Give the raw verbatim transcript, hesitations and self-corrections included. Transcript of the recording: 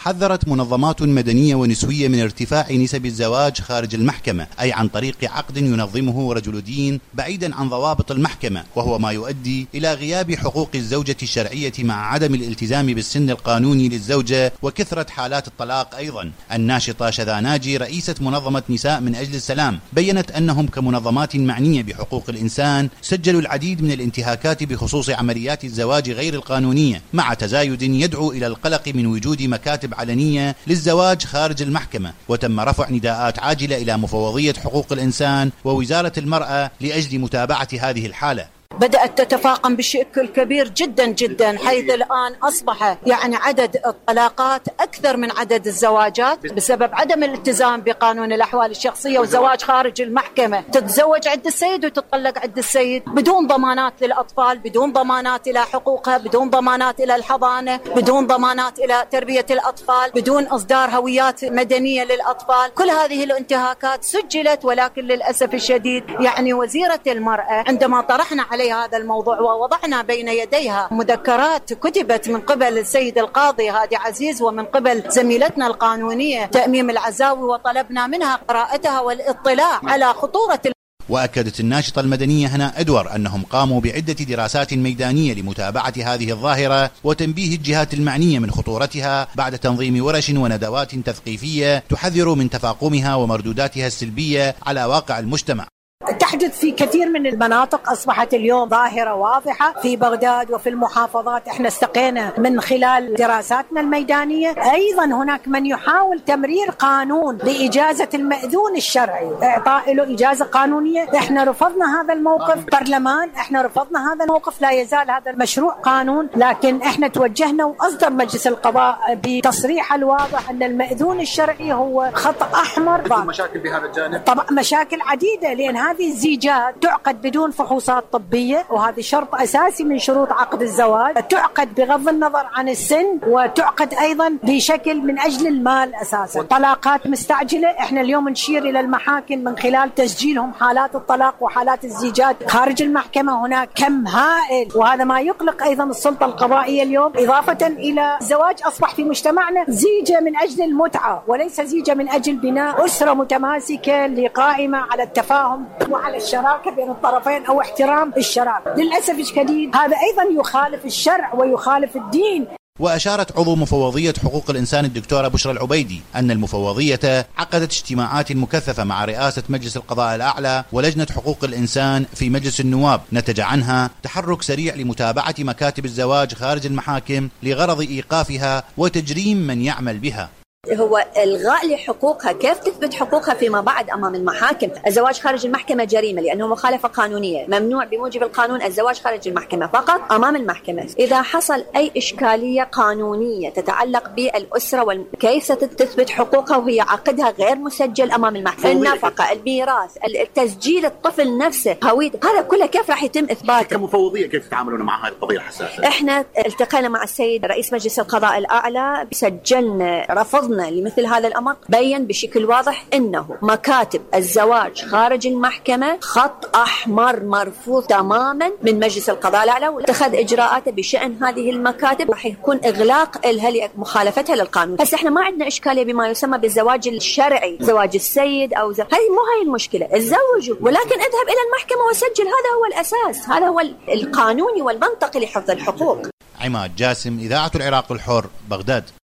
حذرت منظمات مدنية ونسوية من ارتفاع نسب الزواج خارج المحكمة، أي عن طريق عقد ينظمه رجل دين بعيدا عن ضوابط المحكمة، وهو ما يؤدي إلى غياب حقوق الزوجة الشرعية مع عدم الالتزام بالسن القانوني للزوجة وكثرة حالات الطلاق. أيضا الناشطة شذا ناجي رئيسة منظمة نساء من أجل السلام بيّنت أنهم كمنظمات معنية بحقوق الإنسان سجلوا العديد من الانتهاكات بخصوص عمليات الزواج غير القانونية، مع تزايد يدعو إلى القلق من وجود مكاتب علنية للزواج خارج المحكمة. وتم رفع نداءات عاجلة إلى مفوضية حقوق الإنسان ووزارة المرأة لأجل متابعة هذه الحالة. بدأت تتفاقم بشكل كبير جدا جدا، حيث الآن أصبح يعني عدد الطلاقات أكثر من عدد الزواجات بسبب عدم الالتزام بقانون الأحوال الشخصية وزواج خارج المحكمة. تتزوج عند السيد وتطلق عند السيد بدون ضمانات للأطفال، بدون ضمانات إلى حقوقها، بدون ضمانات إلى الحضانة، بدون ضمانات إلى تربية الأطفال، بدون إصدار هويات مدنية للأطفال. كل هذه الانتهاكات سجلت، ولكن للأسف الشديد يعني وزيرة المرأة عندما طرحنا عليه هذا الموضوع ووضعنا بين يديها مذكرات كتبت من قبل السيد القاضي هادي عزيز ومن قبل زميلتنا القانونية تأميم العزاوي، وطلبنا منها قراءتها والاطلاع على خطورة. وأكدت الناشطة المدنية هناء أدور أنهم قاموا بعدة دراسات ميدانية لمتابعة هذه الظاهرة وتنبيه الجهات المعنية من خطورتها بعد تنظيم ورش وندوات تثقيفية تحذر من تفاقمها ومردوداتها السلبية على واقع المجتمع. تحدث في كثير من المناطق، أصبحت اليوم ظاهرة واضحة في بغداد وفي المحافظات. احنا استقينا من خلال دراساتنا الميدانية. أيضا هناك من يحاول تمرير قانون لإجازة المأذون الشرعي، إعطاء له إجازة قانونية. احنا رفضنا هذا الموقف، برلمان احنا رفضنا هذا الموقف. لا يزال هذا المشروع قانون، لكن احنا توجهنا وأصدر مجلس القضاء بتصريح الواضح أن المأذون الشرعي هو خط أحمر. في مشاكل بهذا الجانب؟ طبعا مشاكل عديدة، لأن هذه الزيجات تعقد بدون فحوصات طبية، وهذا شرط أساسي من شروط عقد الزواج. تعقد بغض النظر عن السن، وتعقد أيضا بشكل من أجل المال أساسا. طلاقات مستعجلة. احنا اليوم نشير إلى المحاكم من خلال تسجيلهم حالات الطلاق وحالات الزيجات خارج المحكمة. هناك كم هائل، وهذا ما يقلق أيضا السلطة القضائية اليوم. إضافة إلى الزواج أصبح في مجتمعنا زيجة من أجل المتعة وليس زيجة من أجل بناء أسرة متماسكة لقائمة على التفاهم وعلى الشراكة بين الطرفين أو احترام الشراكة. للأسف الشديد هذا أيضا يخالف الشرع ويخالف الدين. وأشارت عضو مفوضية حقوق الإنسان الدكتورة بشرى العبيدي أن المفوضية عقدت اجتماعات مكثفة مع رئاسة مجلس القضاء الأعلى ولجنة حقوق الإنسان في مجلس النواب، نتج عنها تحرك سريع لمتابعة مكاتب الزواج خارج المحاكم لغرض إيقافها وتجريم من يعمل بها. هو الغاء لحقوقها. كيف تثبت حقوقها فيما بعد أمام المحاكم؟ الزواج خارج المحكمة جريمة لأنه مخالفة قانونية، ممنوع بموجب القانون الزواج خارج المحكمة فقط أمام المحكمة. إذا حصل أي إشكالية قانونية تتعلق بالأسرة وكيف ستثبت حقوقها وهي عقدها غير مسجل أمام المحكمة، النفقة، الميراث، التسجيل، الطفل نفسه، هويته، هذا كله كيف راح يتم إثباته؟ كمفوضية كيف تتعاملون مع هذه القضية الحساسة؟ إحنا التقينا مع السيد رئيس مجلس القضاء الأعلى، سجلنا رفضنا لمثل هذا الأمر، بيّن بشكل واضح أنه مكاتب الزواج خارج المحكمة خط أحمر مرفوض تماما من مجلس القضاء الأعلى، واتخذ إجراءاته بشأن هذه المكاتب راح يكون إغلاق لها لمخالفتها للقانون. بس إحنا ما عندنا إشكالية بما يسمى بالزواج الشرعي، زواج السيد أو زواج. هذه مو هاي المشكلة، الزوج، ولكن اذهب إلى المحكمة وسجل. هذا هو الأساس، هذا هو القانوني والمنطقي لحفظ الحقوق. عماد جاسم، إذاعة العراق الحر، بغداد.